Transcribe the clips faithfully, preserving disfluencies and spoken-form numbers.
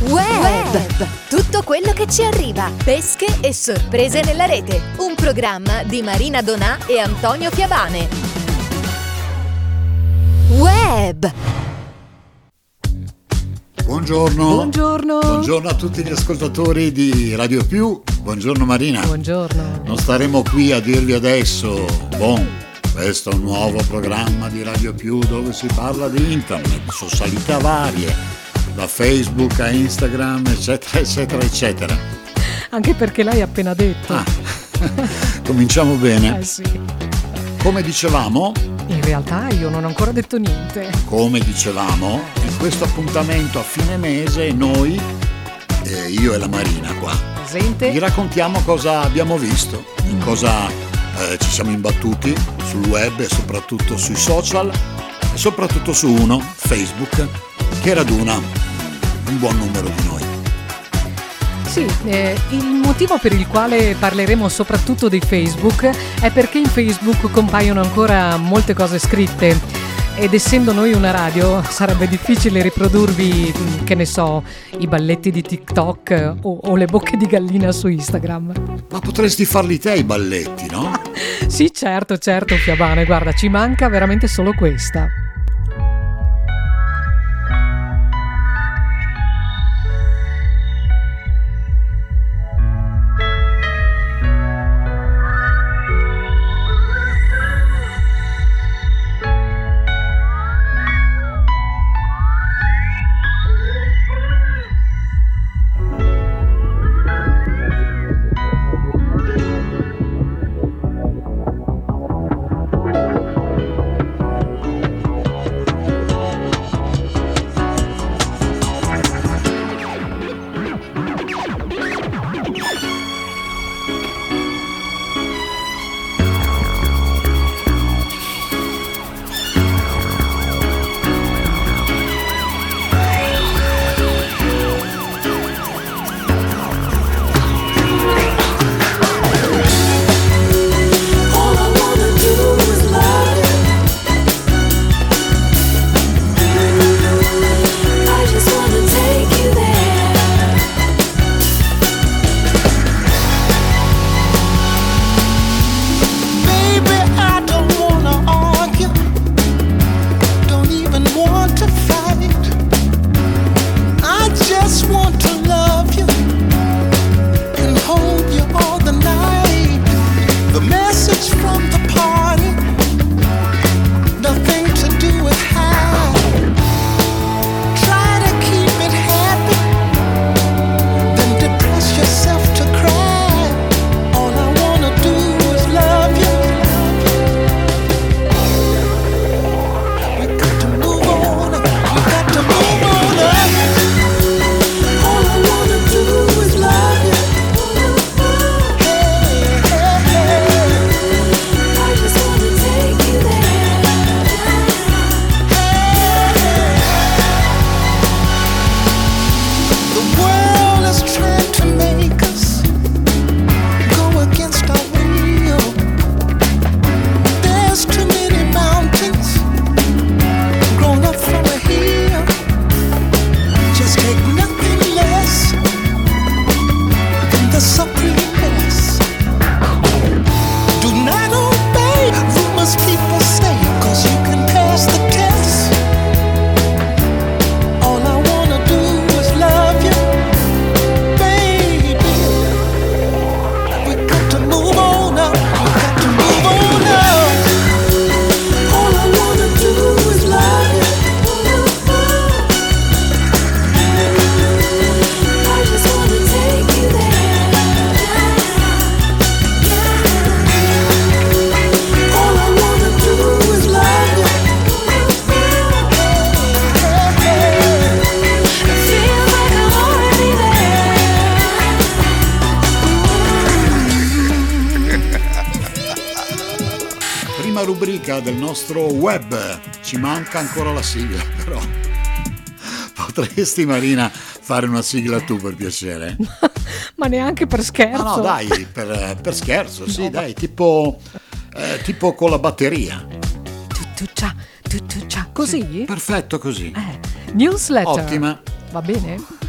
Web, tutto quello che ci arriva, pesche e sorprese nella rete. Un programma di Marina Donà e Antonio Fiavane. Web. Buongiorno. Buongiorno. Buongiorno a tutti gli ascoltatori di Radio Più. Buongiorno Marina. Buongiorno. Non staremo qui a dirvi adesso, bon, questo è un nuovo programma di Radio Più dove si parla di internet, socialità varie, da Facebook a Instagram, eccetera, eccetera, eccetera. Anche perché l'hai appena detto. Ah, cominciamo bene. Eh sì. Come dicevamo, In realtà io non ho ancora detto niente. come dicevamo, in questo appuntamento a fine mese noi, eh, io e la Marina qua, vi Presente? raccontiamo cosa abbiamo visto, in cosa eh, ci siamo imbattuti sul web e soprattutto sui social e soprattutto su uno, Facebook, che raduna un buon numero di noi. Sì, eh, il motivo per il quale parleremo soprattutto di Facebook è perché in Facebook compaiono ancora molte cose scritte ed essendo noi una radio sarebbe difficile riprodurvi, che ne so, i balletti di TikTok o, o le bocche di gallina su Instagram. Ma potresti farli te i balletti, no? Sì, certo, certo, Fiabane, guarda, ci manca veramente solo questa. Rubrica del nostro web, ci manca ancora la sigla, però potresti Marina fare una sigla tu per piacere? Ma neanche per scherzo. No, no, dai, per, per scherzo, sì, no, dai, tipo, eh, tipo con la batteria. Tu, tu, ciao, tu, tu, ciao. Così? Sì, perfetto così. Eh, newsletter. Ottima. Va bene?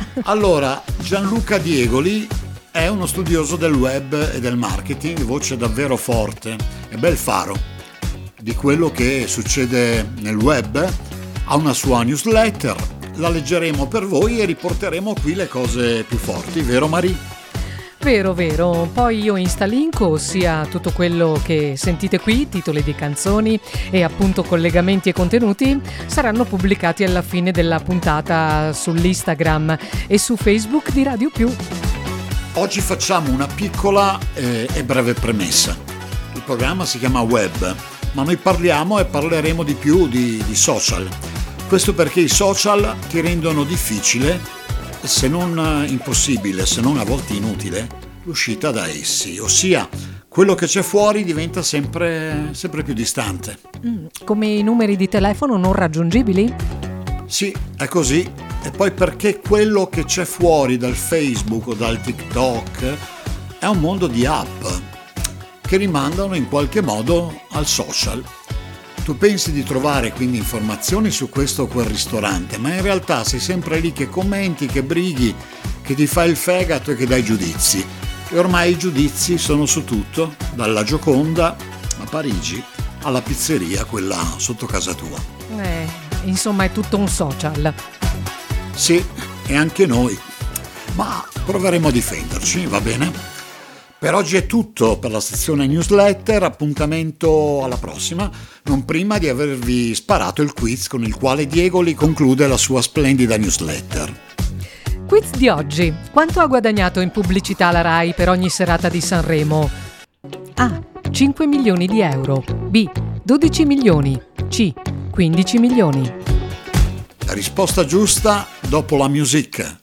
Allora, Gianluca Diegoli è uno studioso del web e del marketing, voce davvero forte e bel faro di quello che succede nel web. Ha una sua newsletter, la leggeremo per voi e riporteremo qui le cose più forti, vero Marie? Vero, vero. Poi io Instalink, ossia tutto quello che sentite qui, titoli di canzoni e appunto collegamenti e contenuti, saranno pubblicati alla fine della puntata sull'Instagram e su Facebook di Radio Più. Oggi facciamo una piccola eh, e breve premessa. Il programma si chiama Web, ma noi parliamo e parleremo di più di, di social. Questo perché i social ti rendono difficile, se non impossibile, se non a volte inutile, l'uscita da essi, ossia quello che c'è fuori diventa sempre, sempre più distante. Mm, come i numeri di telefono non raggiungibili? Sì, è così. E poi perché quello che c'è fuori dal Facebook o dal TikTok è un mondo di app che rimandano in qualche modo al social. Tu pensi di trovare quindi informazioni su questo o quel ristorante, ma in realtà sei sempre lì che commenti, che brighi, che ti fai il fegato e che dai giudizi. E ormai i giudizi sono su tutto, dalla Gioconda a Parigi alla pizzeria, quella sotto casa tua. Eh, insomma è tutto un social. Sì, e anche noi. Ma proveremo a difenderci, va bene? Per oggi è tutto per la sezione newsletter, appuntamento alla prossima, non prima di avervi sparato il quiz con il quale Diegoli conclude la sua splendida newsletter. Quiz di oggi. Quanto ha guadagnato in pubblicità la Rai per ogni serata di Sanremo? A. cinque milioni di euro. B. dodici milioni. C. quindici milioni. La risposta giusta dopo la music.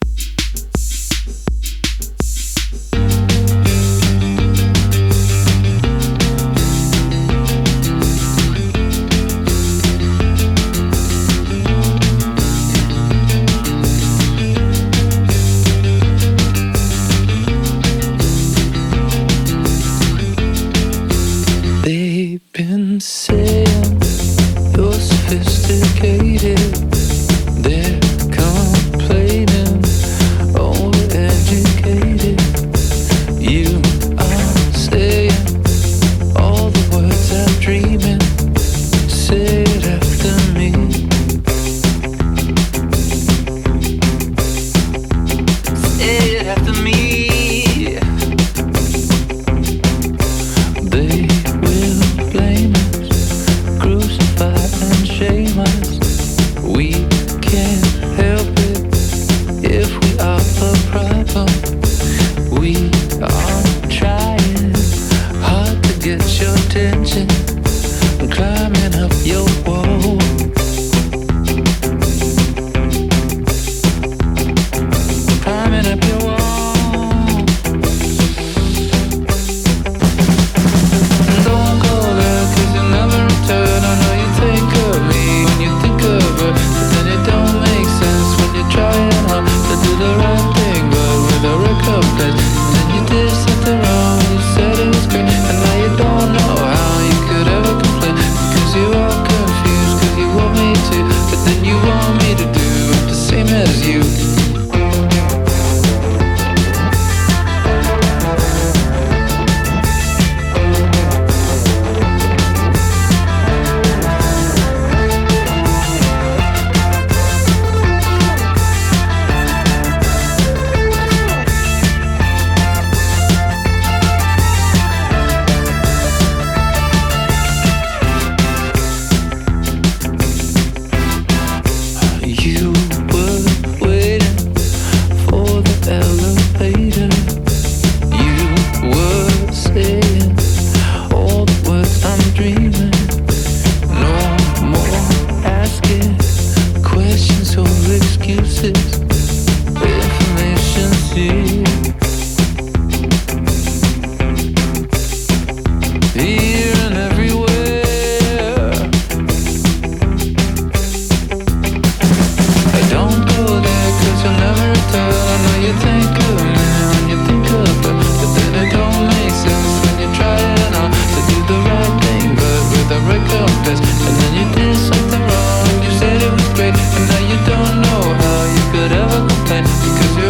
They've been saying you're sophisticated. They're complaining, overeducated. You are saying all the words I'm dreaming. Say it after me. Say it after me. They will blame us, crucify and shame us. We can't help it if we are the problem. We are trying hard to get your attention, climbing up your wall. Climbing up your wall. Don't go there, 'cause you never return. I know you think of me when you think of her, but then it don't make sense when you're trying hard to do the right thing, but with a recompense. And then you did something wrong, you said it was great, and now you don't know how you could ever complain, because you are confused, 'cause you want me to, but then you want me to do the same as you. You were waiting for the elevator. You were saying all the words I'm dreaming. No more asking questions or excuses. Information's here. Here and everywhere. Don't go there, 'cause you'll never return. I know you think of me when you think of her, but then it don't make sense when you're trying hard to do the right thing, but with a recompense. And then you did something wrong, you said it was great, and now you don't know how you could ever complain, because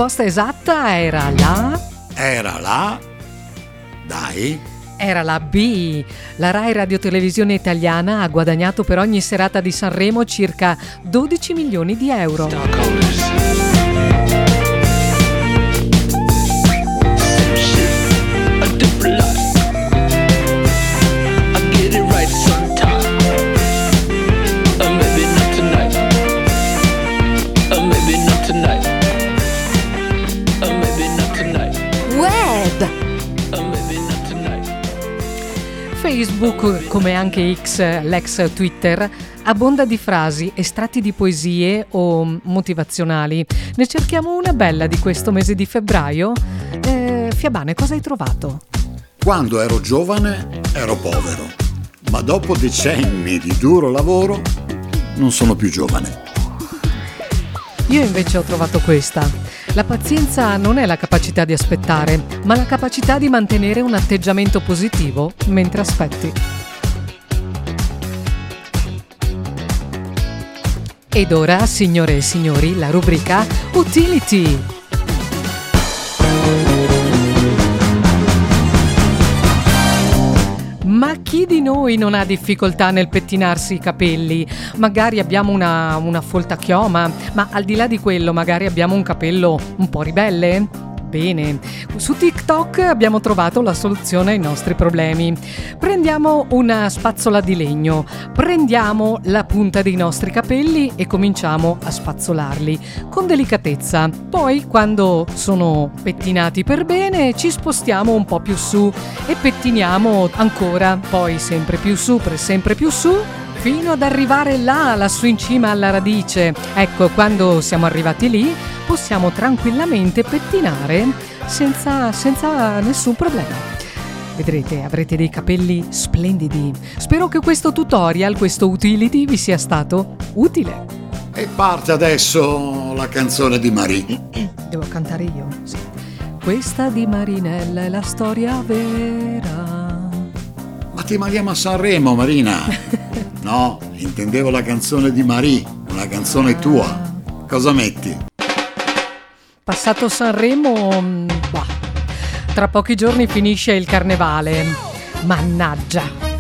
risposta esatta era la... Era la... Dai... Era la B. La Rai Radiotelevisione Italiana ha guadagnato per ogni serata di Sanremo circa dodici milioni di euro. Web. Facebook, come anche X, l'ex Twitter, abbonda di frasi, estratti di poesie o motivazionali. Ne cerchiamo una bella di questo mese di febbraio. Eh, Fiabane, cosa hai trovato? Quando ero giovane ero povero, ma dopo decenni di duro lavoro non sono più giovane. Io invece ho trovato questa. La pazienza non è la capacità di aspettare, ma la capacità di mantenere un atteggiamento positivo mentre aspetti. Ed ora, signore e signori, la rubrica Utility. Ma chi di noi non ha difficoltà nel pettinarsi i capelli? Magari abbiamo una, una folta chioma, ma al di là di quello magari abbiamo un capello un po' ribelle? Bene, su TikTok abbiamo trovato la soluzione ai nostri problemi. Prendiamo una spazzola di legno, prendiamo la punta dei nostri capelli e cominciamo a spazzolarli con delicatezza. Poi, quando sono pettinati per bene, ci spostiamo un po' più su e pettiniamo ancora, poi sempre più su, sempre più su, fino ad arrivare là, lassù in cima alla radice. Ecco, quando siamo arrivati lì, possiamo tranquillamente pettinare senza, senza nessun problema. Vedrete, avrete dei capelli splendidi. Spero che questo tutorial, questo utility, vi sia stato utile. E parte adesso la canzone di Marie. Devo cantare io? Sì. Questa di Marinella è la storia vera. Ma ti mandiamo a Sanremo, Marina? No, intendevo la canzone di Marie, una canzone tua. Cosa metti? Passato Sanremo, bah, tra pochi giorni finisce il carnevale. Mannaggia.